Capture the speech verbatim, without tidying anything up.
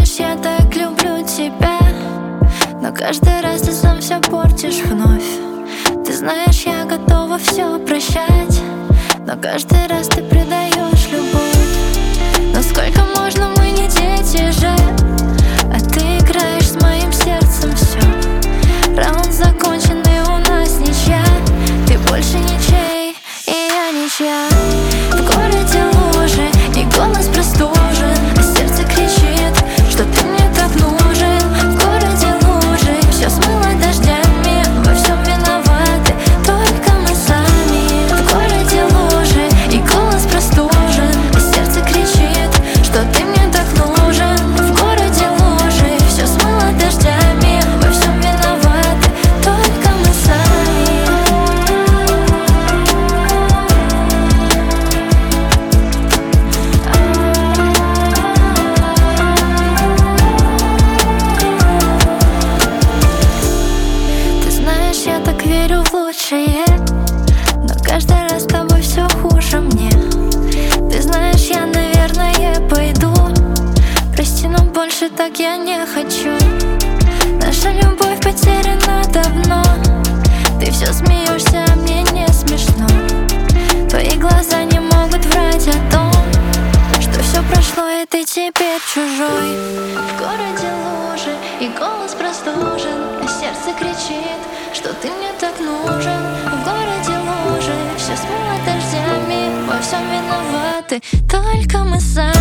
знаешь, я так люблю тебя, но каждый раз ты сам все портишь вновь. Ты знаешь, я готова все прощать, но каждый раз ты предаешь любовь. Но сколько можно, мы не дети же, а ты играешь с моим сердцем все. Раунд закончен, и у нас ничья. Ты больше ничей, и я ничья. В городе лужи, и голос простужен, а сердце кричит, что ты мне так нужен. В городе лужи, все смыло дождями, во всем виноваты только мы сами. В городе лужи, и голос простужен, а сердце кричит, что ты мне так нужен. В городе лужи, все смыло дождями, во всем виноваты только мы сами. Ты знаешь, я так верю в лучшее, но каждый раз с тобой все хуже мне. Ты знаешь, я, наверное, пойду. Прости, но больше так я не хочу. Наша любовь потеряна давно. Ты все смеешься, а мне не смешно. Твои глаза не могут врать о том, что все прошло, и ты теперь чужой. В городе лужи, и голос простужен, а сердце кричит, что ты мне так нужен. В городе лужи, все смыло дождями, во всем виноваты только мы сами.